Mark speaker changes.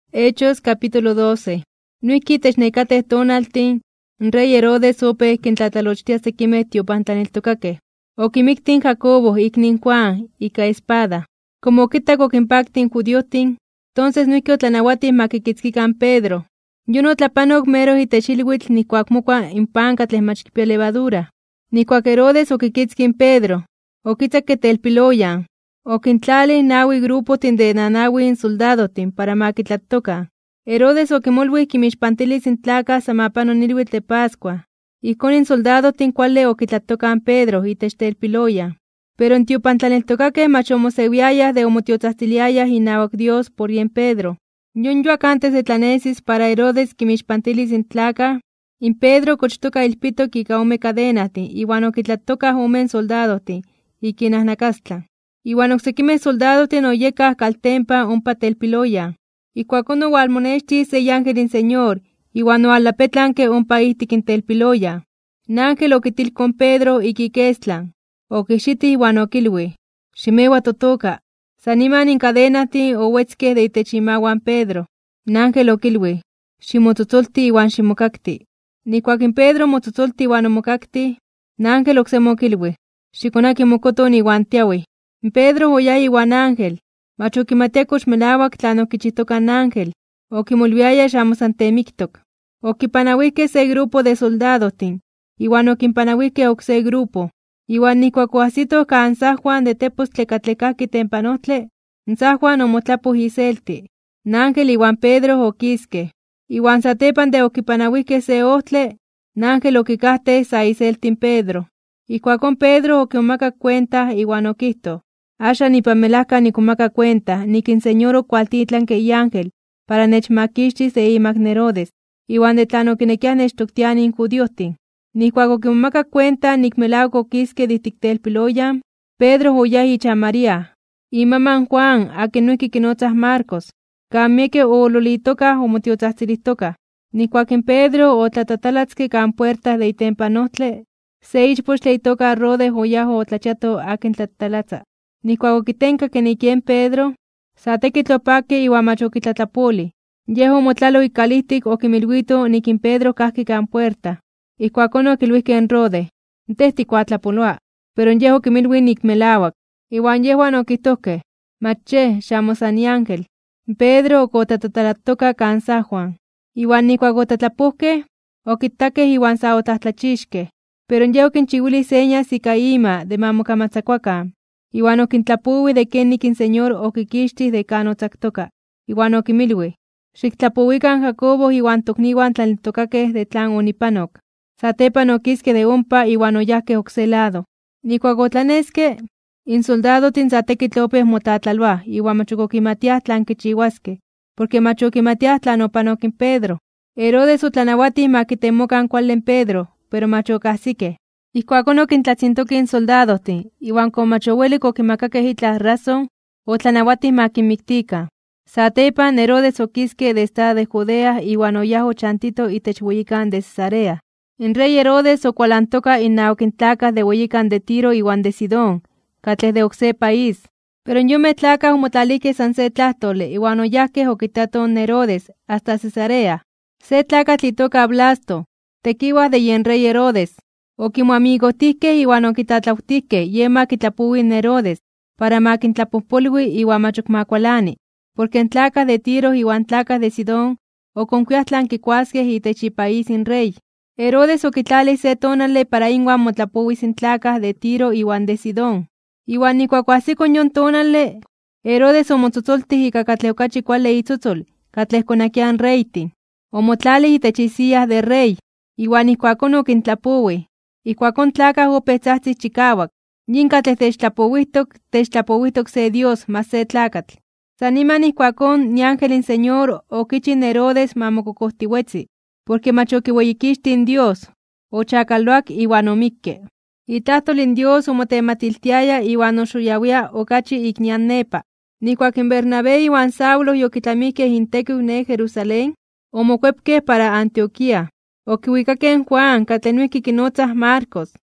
Speaker 1: Hechos capítulo 12. Nuiki technecate tonaltin, rey Herodes ope quintlatalochtia sequime tiopantlaneltocake. Okimiktin Jacobo iknin Juan ika espada. Como okitaco quimpactin judiotin, entonces nuiki otlanahuatin maquiquitzquican Pedro. Yuno tlapanok mero itechilhuitl nikuakmokua impancatleh machkipia levadura. Nikuak Herodes oquiquitzquin Pedro, oquitzaque telpiloyan. Oquintlali naui grupotin de nanauin soldadotin para maquitlatoca. Herodes oquimolui quimixpantilis in tlaca samapano nilhuitl de Pascua. Icon in soldadotin cuale oquitlatocan Pedro itech telpiloya. Pero en tiopantlaneltocaque mach omosewiayah de omotiotzahtziliayah inauac Dios por yen Pedro. Yunyuac antes de tlanesis para Herodes quimixpantilis in tlaca, in Pedro cochtoca ilpitok ika ome cadenatin, iwan oquitlatoca omen soldadotin, iquinahnacastla. Iwan oksekimeh soldadotin oyekah caltempa ompa telpiloya. Ikuakon owalmonexti se ángel in Señor, iwan oalapetlanque ompa ihtik in telpiloya. Nángel oquitilkon Pedro ikikestlan. Okixiti iwan okilui: Ximewa totoka. Saniman in cadenatin owetzkeh de itech imawan Pedro. Nángel okilui: Ximotzotzolti iwan ximokakti. Nikuak in Pedro motzotzolti iwan omokakti, nángel oksemi okilui: Xikonaki mokoton iwan tiaui. Pedro oyaya iwan ángel, mach okimatia kox melauak tlan okichihtokan ángel, okimolviaya xamo san temiktok. Okipanauihkeh se grupo de soldadotin, iwan okinpanauihkeh okse grupo. Iwan nikuak oahsitoh kan sahuan de tepostli katlekahki tempanohtli, n sahuan omotlapoh iselti. Nángel iwan Pedro okiskeh. Iwan satepan de okipanauihkeh se ohtli, nángel okikahteh sa iseltin Pedro. Ikuakon Pedro okimomakak cuenta iwan okihtoh: Axan nipamelahka nikomaka cuenta nikin Señor okualtitlanke iángel para nechmakixtis de imak Herodes, iwan de tlan okinekiah nechtoktiani in judiohtin. Nikuak okimomakak cuenta nikmelauak okiske de ihtik telpiloyan, Pedro oyah ichan María, imaman Juan akin noihki kinotzah Marcos. Kan miekeh oololitokah omotiotzahtzilihtoka. Nikuak in Pedro otlatatalatski kan puerta de itempanohtli, se ichpochtli itoka Rode oyah otlachiato akin tlatatalatza. Nikuak okitenkak nikien Pedro, sa tekitl opaki iwan mach okitlatlapoli. Yeh omotlalo ikalihtik okimilhuito nikin Pedro kahki kan puerta. Ikuakon okiluihkeh en Rode: Teh tikuatlapoloa, pero yeh okimilhui nikmelauak. Iwan yehuan okihtohkeh: Mach yeh, xamo san iángel. Pedro okotatatalatoka kan sahuan. Iwan nikuak otlatlapohkeh, okitakeh iwan sa otlatlachixkeh. Pero yeh okinchiuili señas ika ima de mamokamatzakuakan. Iwan okintlapoui de kenik in Señor okikixtih de kan otzaktoka. Iwan okimilui: Xiktlapowikan Jacobo iwan tokniuan tlaneltokakeh de tlan onipanok. Satepan okiskeh de ompa iwan oyahkeh okse lado. Nikuak otlaneskeh, in soldadotin sa tekitl opeh motatlaloah iwan mach okimatiah tlan kichiuaskeh, porque mach okimatiah tlan opanok in Pedro. Herodes otlanauatih makitemokan kuali in Pedro, pero mach okahsikeh. Ikuakon okintlatzintokeh in soldadotin, iwan como mach owelik okimakakeh itlah razón, otlanauatih makinmiktikan. Satepan Herodes okiske de estado de Judea iwan oyah ochantito itech weyikan de Cesarea. In rey Herodes okualantoka innauak in tlakah de weyikan de Tiro iwan de Sidón, katleh de okse país. Pero yomeh tlakah omotlalikeh san se tlahtoli iwan oyahkeh okitatoh n Herodes hasta Cesarea. Se tlakatl itoka Blasto, tekiuah de yen rey Herodes, okimoamigohtihkeh iwan okitlatlautihkeh ye makitlapouis n Herodes para makintlapojpolui iwan mach okmakualani, porque n tlakah de Tiro iwan tlakah de Sidón okonkuiah tlan kikuaskeh itech ipaís in rey. Herodes okitlalih se tonali para inwan motlapouis in tlakah de Tiro iwan de Sidón. Iwan nikuak oahsikon yon tonali, Herodes omotzotzoltih ika katleh okachi kuali itzotzol katleh konakiah n reytin. Omotlalih itech isiyah de rey, iwan ikuakon okintlapouih. Ikuakon tlakah opeh tzahtzih chikauak: Yin katleh techtlapouihtok se Dios mas se tlakatl. Saniman ikuakon niángel in Señor okichin Herodes mamokokohtiuetzi, porque mach okiueyikixti in Dios, ochakaloak iwan omikke. Itlahtol in Dios omotematiltiaya iwan oxoyawia okachi ik nian nepa. Nikuak in Bernabé iwan Saulo yokitlamihkeh intekiu ne Jerusalén, omokuepkeh para Antioquía. Okiuikakeh Juan katleh noihki kinotzah Marcos,